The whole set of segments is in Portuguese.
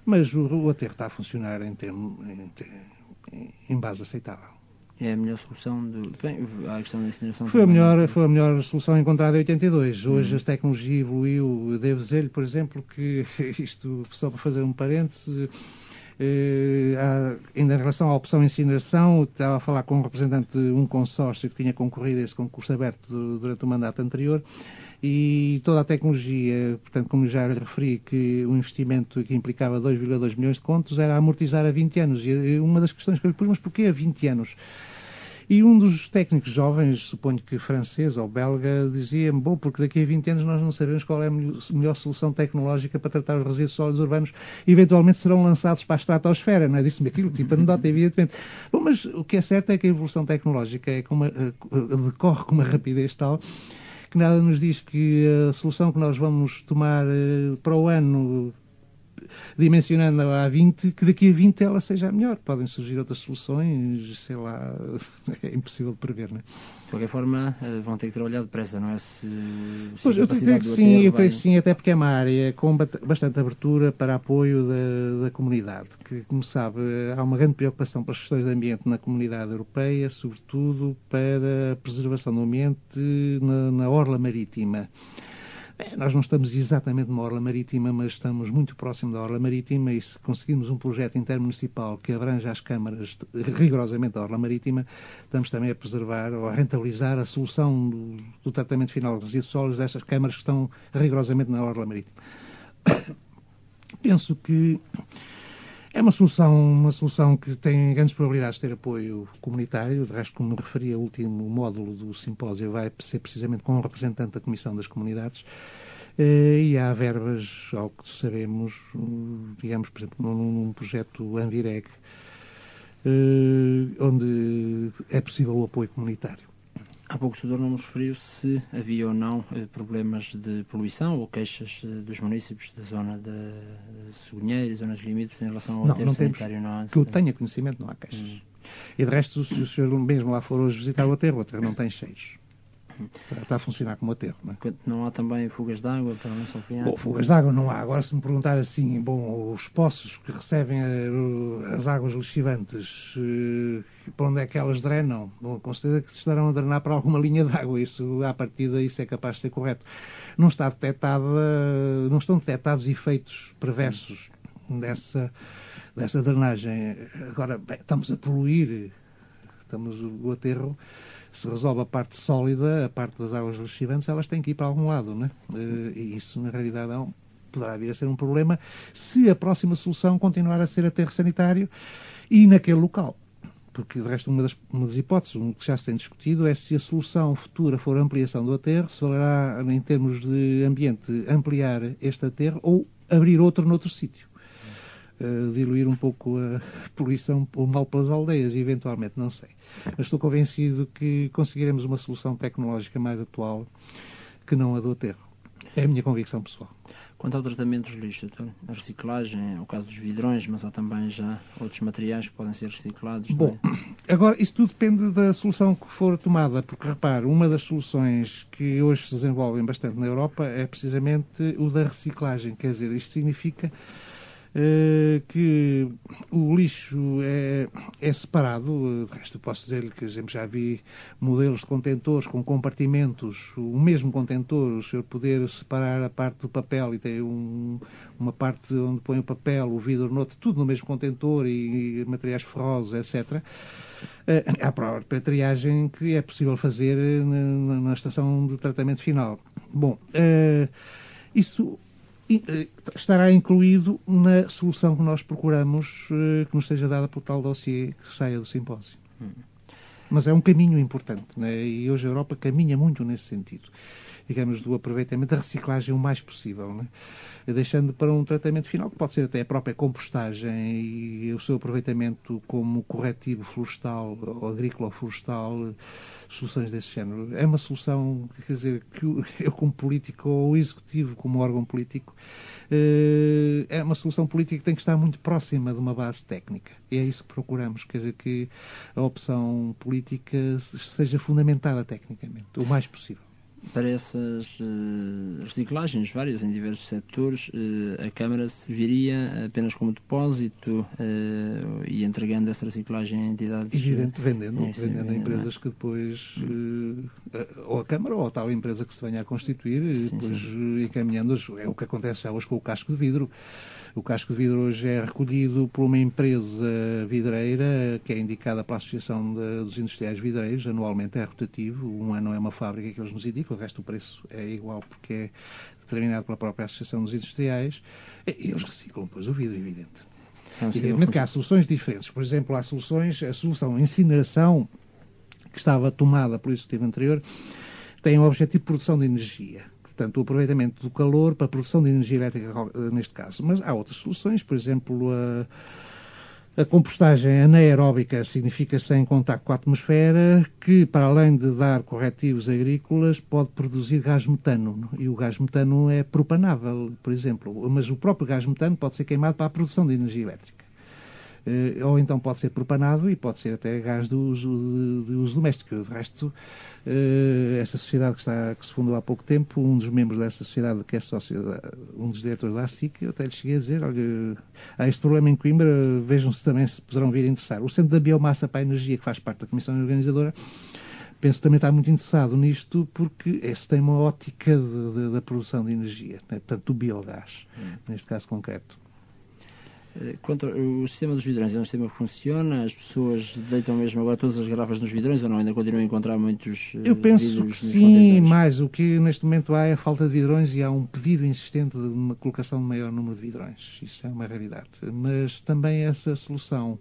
Mas o aterro está a funcionar em base aceitável. É a melhor solução bem, a questão da incineração Foi a melhor solução encontrada em 82. Hoje a tecnologia evoluiu. Devo dizer-lhe, por exemplo, que isto, só para fazer um parêntese, ainda em relação à opção incineração, estava a falar com um representante de um consórcio que tinha concorrido a esse concurso aberto durante o mandato anterior, e toda a tecnologia, portanto, como já lhe referi, que o investimento que implicava 2,2 milhões de contos era amortizar a 20 anos. E uma das questões que eu lhe pus, mas porquê a 20 anos? E um dos técnicos jovens, suponho que francês ou belga, dizia-me, bom, porque daqui a 20 anos nós não sabemos qual é a melhor solução tecnológica para tratar os resíduos sólidos urbanos, eventualmente serão lançados para a estratosfera, não é? Disse-me aquilo, tipo anedota, evidentemente. Bom, mas o que é certo é que a evolução tecnológica decorre com uma rapidez tal que nada nos diz que a solução que nós vamos tomar para o ano, dimensionando a 20, que daqui a 20 ela seja a melhor. Podem surgir outras soluções, sei lá, é impossível de prever, não é? De qualquer forma, vão ter que trabalhar depressa, não é? Pois, eu creio que sim, até porque é uma área com bastante abertura para apoio da comunidade, que, como sabe, há uma grande preocupação pelas questões de ambiente na comunidade europeia, sobretudo para a preservação do ambiente na orla marítima. Nós não estamos exatamente numa orla marítima, mas estamos muito próximo da orla marítima, e se conseguirmos um projeto intermunicipal que abranja as câmaras rigorosamente da orla marítima, estamos também a preservar ou a rentabilizar a solução do tratamento final dos resíduos sólidos dessas câmaras que estão rigorosamente na orla marítima. Penso que é uma solução que tem grandes probabilidades de ter apoio comunitário. De resto, como me referi, o último módulo do simpósio vai ser precisamente com um representante da Comissão das Comunidades. E há verbas, ao que sabemos, digamos, por exemplo, num projeto Anvireg, onde é possível o apoio comunitário. Há pouco o senhor não nos referiu se havia ou não problemas de poluição ou queixas dos municípios da zona de Sogunheiro e zonas limites em relação ao aterro sanitário. Não, que eu tenha conhecimento, não há queixas. E de resto, se o senhor mesmo lá for hoje visitar o aterro não tem cheiros. Está a funcionar como aterro, não é? Não há também fugas de água para não sofrer? Bom, fugas de água não há. Agora, se me perguntar assim, bom, os poços que recebem as águas lixivantes, para onde é que elas drenam? Bom, com certeza que se estarão a drenar para alguma linha de água. Isso, à partida, isso é capaz de ser correto. Não estão detectados efeitos perversos dessa drenagem. Agora, estamos a poluir, o aterro. Se resolve a parte sólida, a parte das águas lixivantes, elas têm que ir para algum lado, não é? E isso, na realidade, poderá vir a ser um problema se a próxima solução continuar a ser aterro sanitário e naquele local. Porque, de resto, uma das hipóteses que já se tem discutido é se a solução futura for a ampliação do aterro, se valerá, em termos de ambiente, ampliar este aterro ou abrir outro noutro sítio. Diluir um pouco a poluição ou mal pelas aldeias, eventualmente, não sei. Mas estou convencido que conseguiremos uma solução tecnológica mais atual que não a do aterro. É a minha convicção pessoal. Quanto ao tratamento dos lixos, a reciclagem, é o caso dos vidrões, mas há também já outros materiais que podem ser reciclados. Bom, agora, isso tudo depende da solução que for tomada, porque, repare, uma das soluções que hoje se desenvolvem bastante na Europa é precisamente o da reciclagem. Quer dizer, isto significa que o lixo é separado. De resto, posso dizer-lhe que, por exemplo, já vi modelos de contentores com compartimentos, o mesmo contentor, o senhor poder separar a parte do papel e tem uma parte onde põe o papel, o vidro noutro, tudo no mesmo contentor, e materiais ferrosos, etc. Há a própria triagem que é possível fazer na estação de tratamento final. Bom, isso estará incluído na solução que nós procuramos que nos seja dada por tal dossiê que saia do simpósio. Mas é um caminho importante, né? E hoje a Europa caminha muito nesse sentido, digamos, do aproveitamento da reciclagem o mais possível, né? Deixando para um tratamento final, que pode ser até a própria compostagem e o seu aproveitamento como corretivo florestal ou agrícola ou florestal, soluções desse género. É uma solução, quer dizer, que eu como político, ou o executivo como órgão político, é uma solução política que tem que estar muito próxima de uma base técnica. E é isso que procuramos, quer dizer, que a opção política seja fundamentada tecnicamente, o mais possível. para essas reciclagens várias em diversos setores, a Câmara serviria apenas como depósito e entregando essa reciclagem a entidades... Evidente, vendendo a empresas que depois, ou a Câmara ou a tal empresa que se venha a constituir, e depois encaminhando-as. É o que acontece já hoje com o casco de vidro. O casco de vidro hoje é recolhido por uma empresa vidreira que é indicada pela Associação dos Industriais Vidreiros, anualmente é rotativo, um ano é uma fábrica que eles nos indicam, o resto do preço é igual porque é determinado pela própria Associação dos Industriais, e eles reciclam depois o vidro, evidente. Evidentemente que há soluções diferentes, por exemplo, a solução incineração, que estava tomada pelo Executivo anterior, tem o objetivo de produção de energia. Portanto, o aproveitamento do calor para a produção de energia elétrica, neste caso. Mas há outras soluções, por exemplo, a compostagem anaeróbica significa sem contacto com a atmosfera, que, para além de dar corretivos agrícolas, pode produzir gás metano. E o gás metano é propanável, por exemplo. Mas o próprio gás metano pode ser queimado para a produção de energia elétrica. Ou então pode ser propanado e pode ser até gás de uso doméstico. De resto, essa sociedade que se fundou há pouco tempo, um dos membros dessa sociedade, que é um dos diretores da ASIC, eu até lhe cheguei a dizer, olha, há este problema em Coimbra, vejam-se também se poderão vir a interessar. O Centro da Biomassa para a Energia, que faz parte da Comissão Organizadora, penso que também está muito interessado nisto, porque esse tem uma ótica da produção de energia, né? Portanto, do biogás, neste caso concreto. Quanto ao sistema dos vidrões, é um sistema que funciona? As pessoas deitam mesmo agora todas as garrafas nos vidrões ou não? Ainda continuam a encontrar muitos Eu penso que sim, mas o que neste momento há é a falta de vidrões e há um pedido insistente de uma colocação de maior número de vidrões. Isso é uma realidade. Mas também essa solução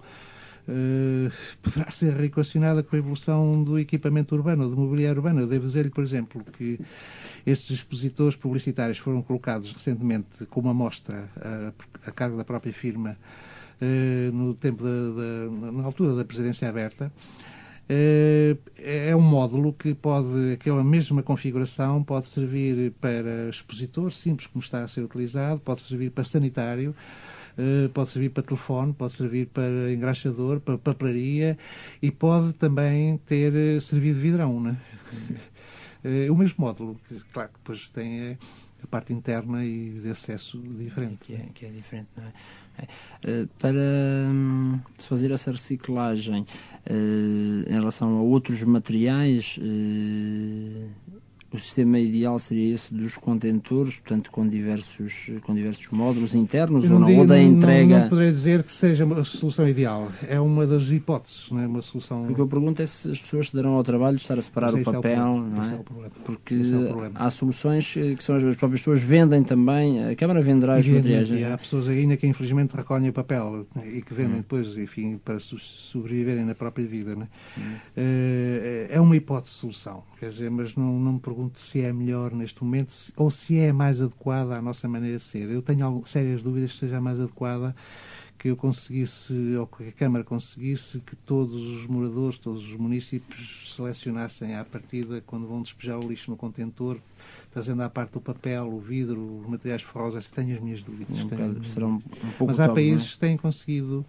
poderá ser equacionada com a evolução do equipamento urbano, do mobiliário urbano. Eu devo dizer-lhe, por exemplo, que estes expositores publicitários foram colocados recentemente como amostra a cargo da própria firma no tempo na altura da presidência aberta. É um módulo que pode, aquela mesma configuração, pode servir para expositor, simples como está a ser utilizado, pode servir para sanitário, pode servir para telefone, pode servir para engraxador, para papelaria e pode também ter servido de vidrão, né? O mesmo módulo, que claro que depois tem a parte interna e de acesso diferente. Que é diferente, não é? Para se fazer essa reciclagem em relação a outros materiais, o sistema ideal seria esse dos contentores, portanto com diversos módulos internos ou da entrega... Não poderia dizer que seja a solução ideal. É uma das hipóteses, não é uma solução... O que eu pergunto é se as pessoas se darão ao trabalho de estar a separar o papel, não é? Porque há soluções que são as próprias pessoas vendem também, a Câmara venderá os materiais. E há pessoas ainda que infelizmente recolhem o papel e que vendem depois, enfim, para sobreviverem na própria vida, não é? É uma hipótese de solução, quer dizer, mas não me pergunto se é melhor neste momento ou se é mais adequada à nossa maneira de ser. Eu tenho sérias dúvidas que seja mais adequada, que eu conseguisse, ou que a Câmara conseguisse, que todos os moradores, todos os municípios selecionassem à partida, quando vão despejar o lixo no contentor, trazendo à parte o papel, o vidro, os materiais ferrosos. Tenho as minhas dúvidas. Mas há países que têm conseguido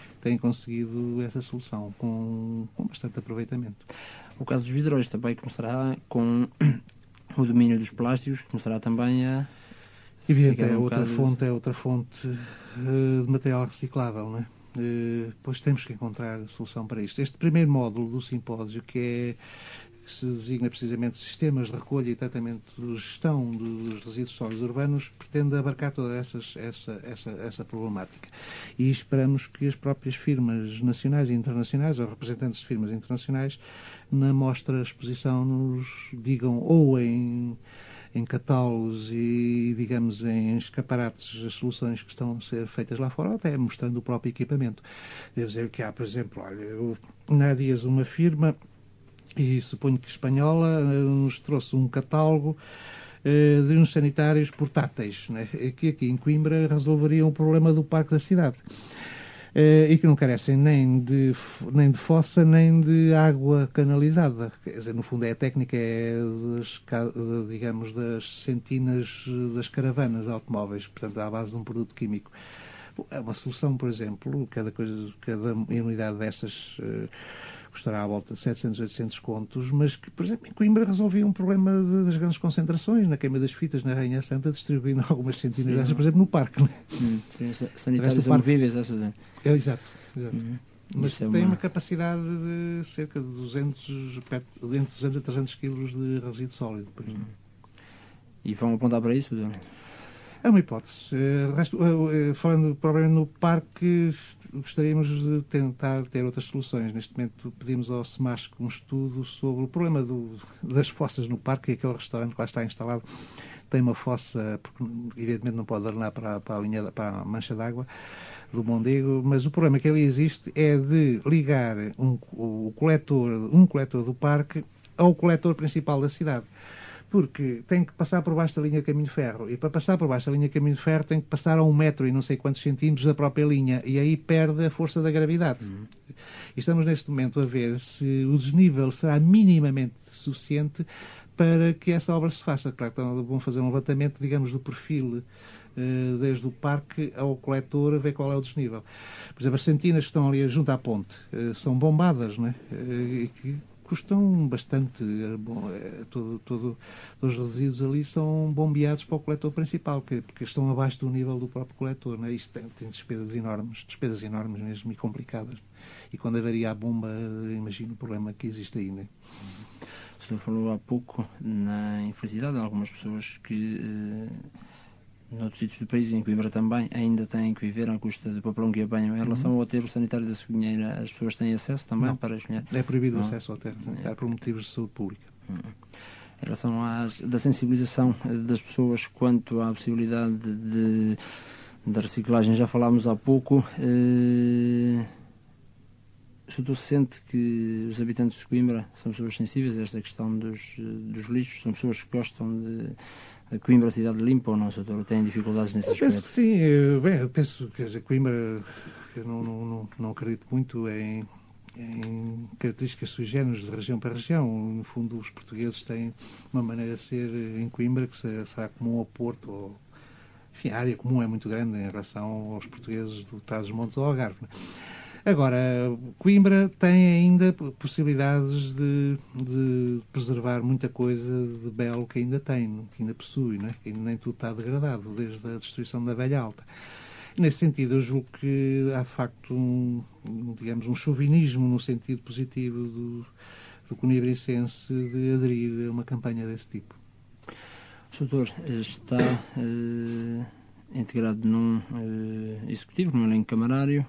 essa solução com bastante aproveitamento. O caso dos vidrões também começará com o domínio dos plásticos, começará também a... Evidente, é outra fonte de material reciclável, não é? Pois temos que encontrar solução para isto. Este primeiro módulo do simpósio, que se designa precisamente Sistemas de Recolha e Tratamento de Gestão dos Resíduos Sólidos Urbanos, pretende abarcar toda essa problemática. E esperamos que as próprias firmas nacionais e internacionais, ou representantes de firmas internacionais, na mostra exposição nos digam ou em catálogos e, digamos, em escaparates as soluções que estão a ser feitas lá fora, ou até mostrando o próprio equipamento. Devo dizer que há, por exemplo, há dias uma firma, e suponho que espanhola, nos trouxe um catálogo de uns sanitários portáteis, né, que aqui em Coimbra resolveriam o problema do parque da cidade. E que não carecem nem de fossa, nem de água canalizada. Quer dizer, no fundo, a técnica digamos, das centenas das caravanas automóveis, portanto, à base de um produto químico. É uma solução, por exemplo, cada unidade dessas custará à volta de 700, 800 contos, mas que, por exemplo, em Coimbra resolvia um problema das grandes concentrações, na queima das fitas, na Rainha Santa, distribuindo algumas centenas destas, por exemplo, no parque. Sim, sanitários amovíveis, exato. Exato. Mas Isso tem uma capacidade de cerca de 200 a 300 quilos de resíduo sólido. E vão apontar para isso? É uma hipótese. Falando propriamente no parque, gostaríamos de tentar ter outras soluções. Neste momento pedimos ao SEMASC um estudo sobre o problema das fossas no parque, e aquele restaurante que lá está instalado tem uma fossa, porque evidentemente não pode drenar para a mancha d'água do Mondego, mas o problema que ali existe é de ligar um coletor do parque ao coletor principal da cidade. Porque tem que passar por baixo da linha caminho-ferro. E para passar por baixo da linha caminho-ferro tem que passar a 1 metro e não sei quantos centímetros da própria linha. E aí perde a força da gravidade. E estamos neste momento a ver se o desnível será minimamente suficiente para que essa obra se faça. Claro que vão fazer um levantamento, digamos, do perfil desde o parque ao coletor, a ver qual é o desnível. Por exemplo, as centinas que estão ali junto à ponte são bombadas, não é? E que custam bastante. Todos os resíduos ali são bombeados para o coletor principal, porque estão abaixo do nível do próprio coletor. Não é? Isso tem despesas enormes mesmo e complicadas. E quando haveria a bomba, imagino o problema que existe aí. Não é? O senhor falou há pouco na infelicidade de algumas pessoas que noutros sítios do país, em Coimbra também, ainda têm que viver à custa do papelão que apanham. Em relação ao aterro sanitário da Cegonheira, as pessoas têm acesso também para escolher? É proibido o acesso ao aterro sanitário por motivos de saúde pública. Em relação da sensibilização das pessoas quanto à possibilidade da reciclagem, já falámos há pouco. O senhor sente que os habitantes de Coimbra são pessoas sensíveis a esta questão dos lixos? São pessoas que gostam de Coimbra, cidade limpa, ou não, Sr. Tem dificuldades nesse aspecto? Penso que sim. Eu penso que Coimbra, eu não acredito muito em características sui generis de região para região. No fundo, os portugueses têm uma maneira de ser em Coimbra que será comum ao Porto. Enfim, a área comum é muito grande em relação aos portugueses do Trás-os-Montes ou Algarve. Agora, Coimbra tem ainda possibilidades de preservar muita coisa de belo que ainda tem, que ainda possui, não é? Que nem tudo está degradado, desde a destruição da Velha Alta. Nesse sentido, eu julgo que há de facto um chauvinismo no sentido positivo do conibricense de aderir a uma campanha desse tipo. O doutor está integrado num executivo, num elenco camarário,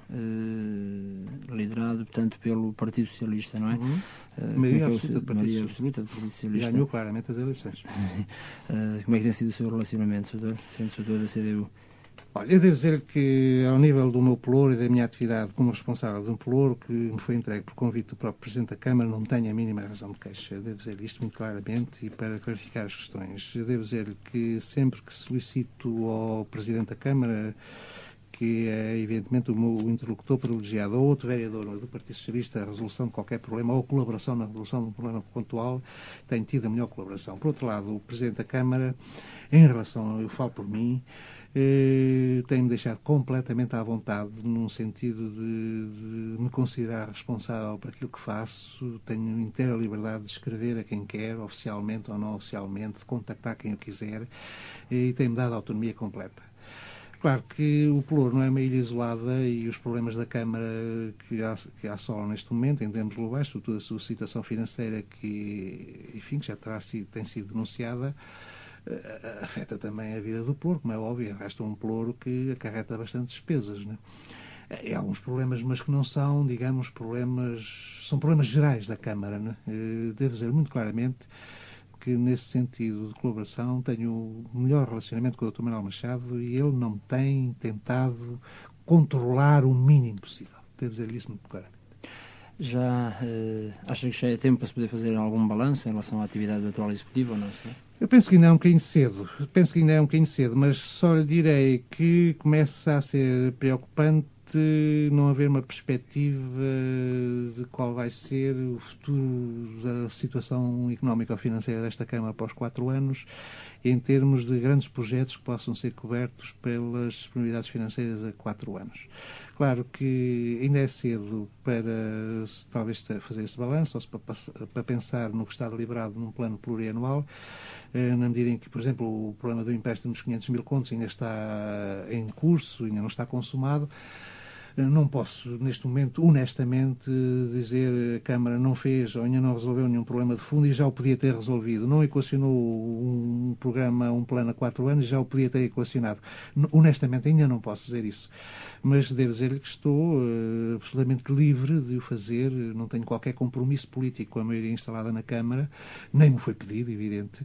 liderado, portanto, pelo Partido Socialista, não é? Maioria absoluta do Partido Socialista. Ganhou claramente as eleições. Como é que tem sido o seu relacionamento, doutor, sendo doutor da CDU? Olha, eu devo dizer que, ao nível do meu pelouro e da minha atividade como responsável de um pelouro que me foi entregue por convite do próprio Presidente da Câmara, não tenho a mínima razão de queixa. Eu devo dizer isto muito claramente e para clarificar as questões. Eu devo dizer que sempre que solicito ao Presidente da Câmara, que é evidentemente o meu interlocutor privilegiado, ou outro vereador do Partido Socialista, a resolução de qualquer problema ou colaboração na resolução de um problema pontual, tem tido a melhor colaboração. Por outro lado, o Presidente da Câmara, em relação, eu falo por mim, tem-me deixado completamente à vontade, num sentido de me considerar responsável por aquilo que faço. Tenho inteira liberdade de escrever a quem quer, oficialmente ou não oficialmente, de contactar quem eu quiser, e tem-me dado autonomia completa. Claro que o pelouro não é uma ilha isolada e os problemas da Câmara que assolam neste momento, em termos globais, sobretudo a sua situação financeira que já tem sido denunciada, afeta também a vida do pelouro, como é óbvio. Resta um pelouro que acarreta bastante despesas, né? Há alguns problemas, mas que não são, digamos, são problemas gerais da Câmara, né? Devo dizer muito claramente que, nesse sentido de colaboração, tenho o melhor relacionamento com o Dr. Manuel Machado e ele não tem tentado controlar o mínimo possível. Devo dizer isso muito claramente. Já acha que já é tempo para se poder fazer algum balanço em relação à atividade do atual Executivo ou não? Eu penso que ainda é um bocadinho cedo. Mas só lhe direi que começa a ser preocupante não haver uma perspectiva de qual vai ser o futuro da situação económica ou financeira desta Câmara após 4 anos, em termos de grandes projetos que possam ser cobertos pelas disponibilidades financeiras a 4 anos. Claro que ainda é cedo para talvez fazer esse balanço ou para pensar no que está deliberado num plano plurianual, na medida em que, por exemplo, o problema do empréstimo dos 500 mil contos ainda está em curso, ainda não está consumado. Não posso, neste momento, honestamente, dizer a Câmara não fez ou ainda não resolveu nenhum problema de fundo e já o podia ter resolvido. Não equacionou um plano a 4 anos, já o podia ter equacionado. Honestamente, ainda não posso dizer isso. Mas devo dizer-lhe que estou absolutamente livre de o fazer. Não tenho qualquer compromisso político com a maioria instalada na Câmara, nem me foi pedido, evidente.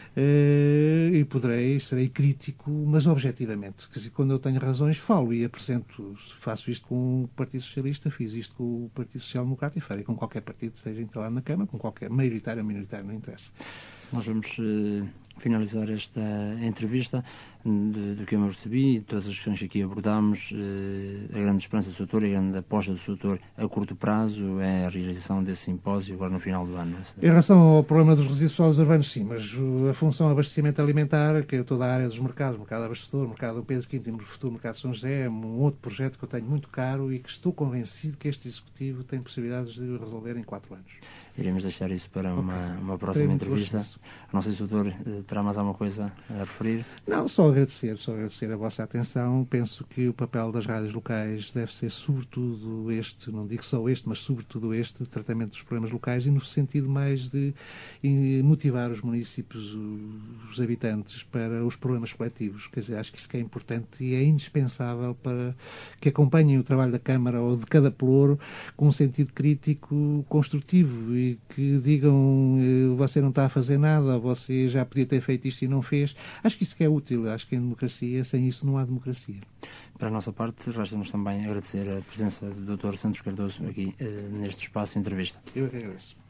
E serei crítico, mas objetivamente. Quer dizer, quando eu tenho razões, falo e apresento. Faço isto com o Partido Socialista, fiz isto com o Partido Social Democrata e farei com qualquer partido que esteja instalado na Câmara, com qualquer maioritário ou minoritário, não interessa. Nós vamos finalizar esta entrevista. Do que eu me percebi, todas as questões que aqui abordámos, a grande esperança do setor, a grande aposta do setor a curto prazo é a realização desse simpósio agora no final do ano. Em relação ao problema dos resíduos sólidos urbanos, sim, mas a função de abastecimento alimentar, que é toda a área dos mercados, mercado abastecedor, mercado do Pedro V e futuro mercado de São José, é um outro projeto que eu tenho muito caro e que estou convencido que este Executivo tem possibilidades de resolver em 4 anos. Iremos deixar isso para uma próxima entrevista. Não sei se o doutor terá mais alguma coisa a referir. Não, só agradecer a vossa atenção. Penso que o papel das rádios locais deve ser sobretudo este, não digo só este, mas sobretudo este, de tratamento dos problemas locais e no sentido mais de motivar os municípios, os habitantes, para os problemas coletivos. Quer dizer, acho que isso que é importante e é indispensável para que acompanhem o trabalho da Câmara ou de cada pelouro com um sentido crítico construtivo e que digam você não está a fazer nada, você já podia ter feito isto e não fez. Acho que isso que é útil. Acho que em democracia, sem isso não há democracia. Para a nossa parte, resta-nos também agradecer a presença do Dr. Santos Cardoso aqui neste espaço de entrevista. Eu é que agradeço.